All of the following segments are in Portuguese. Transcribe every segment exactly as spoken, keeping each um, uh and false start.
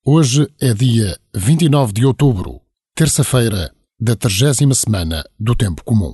Hoje é dia vinte e nove de outubro, terça-feira da trigésima semana do Tempo Comum.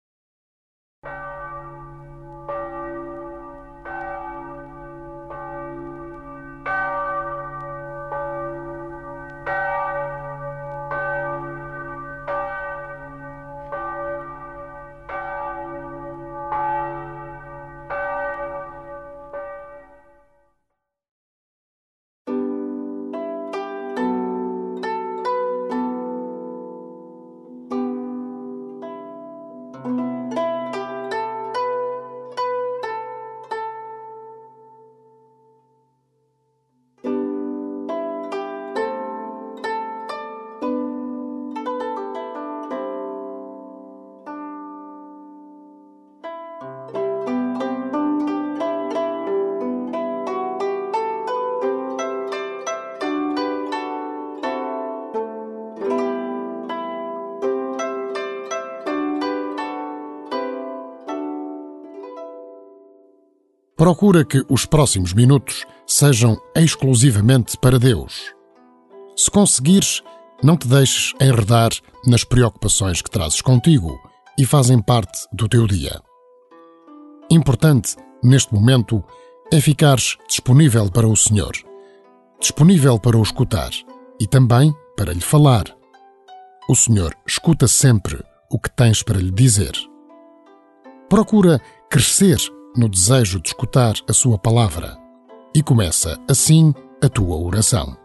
Procura que os próximos minutos sejam exclusivamente para Deus. Se conseguires, não te deixes enredar nas preocupações que trazes contigo e fazem parte do teu dia. Importante, neste momento, é ficares disponível para o Senhor, disponível para o escutar e também para lhe falar. O Senhor escuta sempre o que tens para lhe dizer. Procura crescer no desejo de escutar a sua palavra e começa assim a tua oração.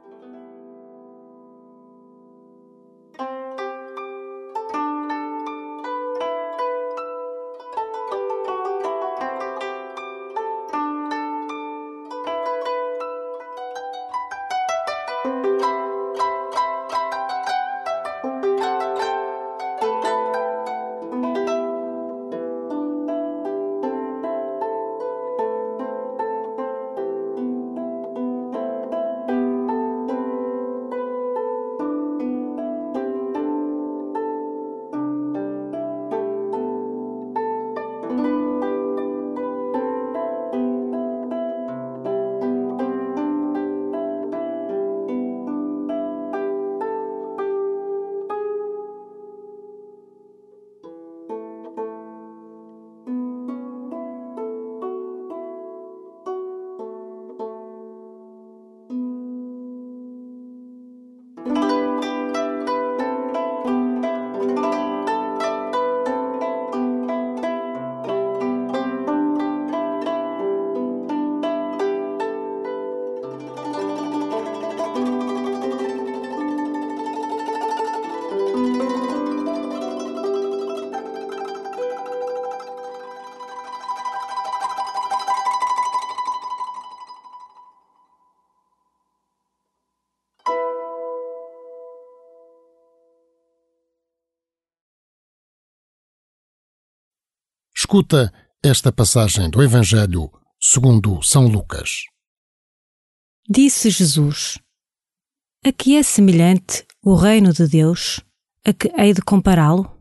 Escuta esta passagem do Evangelho segundo São Lucas. Disse Jesus: A que é semelhante o reino de Deus? A que hei de compará-lo?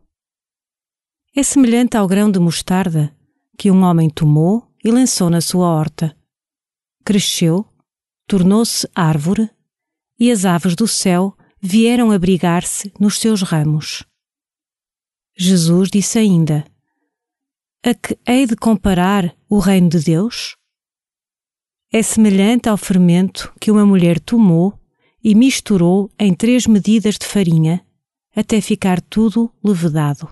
É semelhante ao grão de mostarda que um homem tomou e lançou na sua horta. Cresceu, tornou-se árvore, e as aves do céu vieram abrigar-se nos seus ramos. Jesus disse ainda: A que hei de comparar o reino de Deus? É semelhante ao fermento que uma mulher tomou e misturou em três medidas de farinha, até ficar tudo levedado.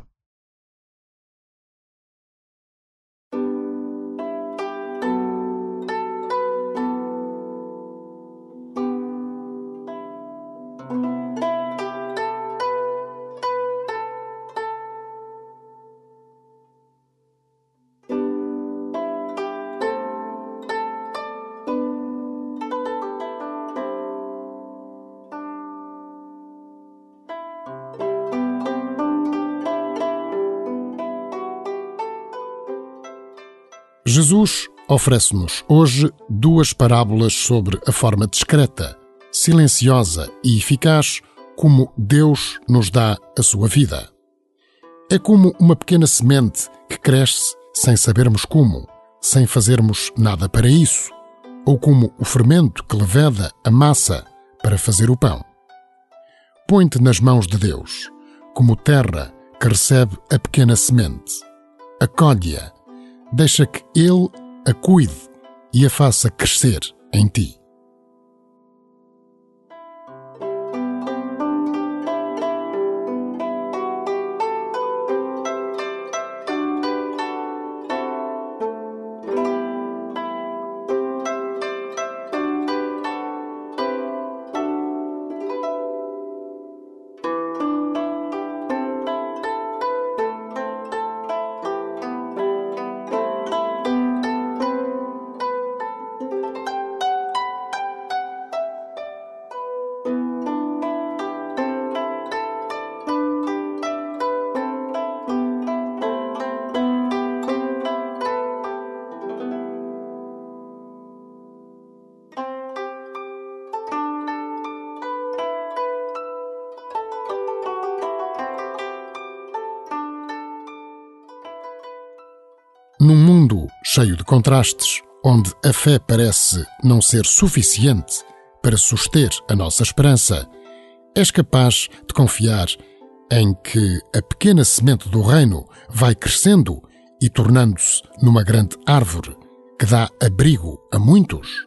Jesus oferece-nos hoje duas parábolas sobre a forma discreta, silenciosa e eficaz como Deus nos dá a sua vida. É como uma pequena semente que cresce sem sabermos como, sem fazermos nada para isso, ou como o fermento que leveda a massa para fazer o pão. Põe-te nas mãos de Deus, como terra que recebe a pequena semente. Acolhe-a, deixa que Ele a cuide e a faça crescer em ti. Num mundo cheio de contrastes, onde a fé parece não ser suficiente para suster a nossa esperança, és capaz de confiar em que a pequena semente do reino vai crescendo e tornando-se numa grande árvore que dá abrigo a muitos?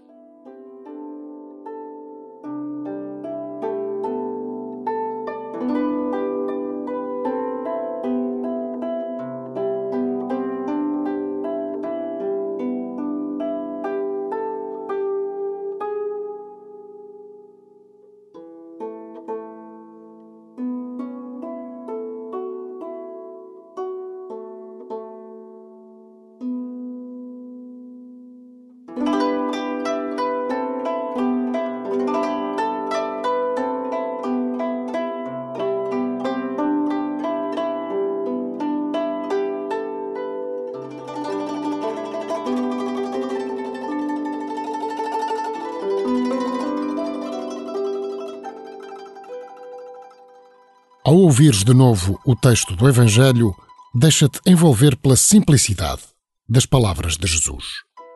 Ao ouvires de novo o texto do Evangelho, deixa-te envolver pela simplicidade das palavras de Jesus.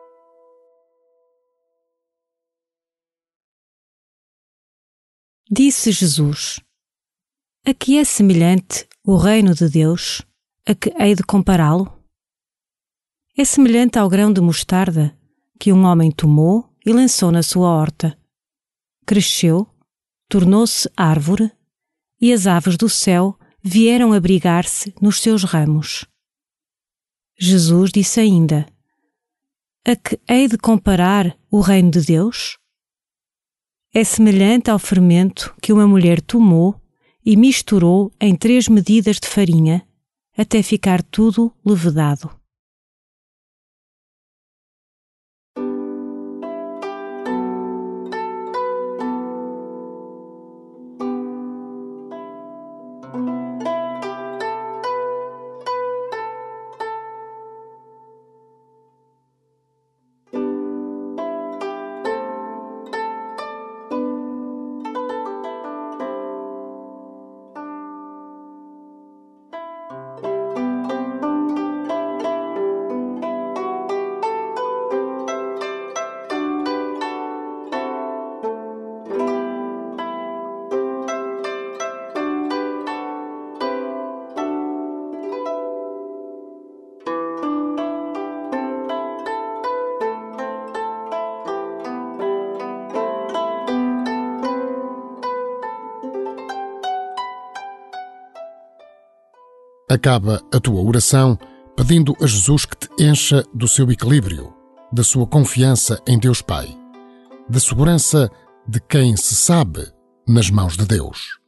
Disse Jesus: A que é semelhante o reino de Deus? A que hei de compará-lo? É semelhante ao grão de mostarda que um homem tomou e lançou na sua horta. Cresceu, tornou-se árvore, e as aves do céu vieram abrigar-se nos seus ramos. Jesus disse ainda: A que hei de comparar o reino de Deus? É semelhante ao fermento que uma mulher tomou e misturou em três medidas de farinha, até ficar tudo levedado. Acaba a tua oração pedindo a Jesus que te encha do seu equilíbrio, da sua confiança em Deus Pai, da segurança de quem se sabe nas mãos de Deus.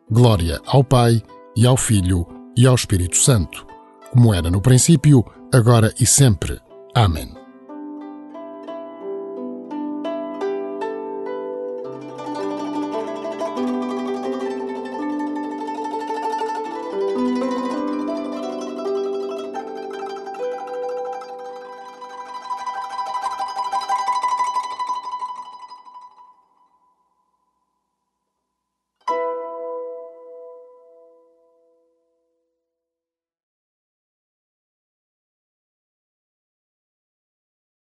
Glória ao Pai, e ao Filho, e ao Espírito Santo, como era no princípio, agora e sempre. Amém.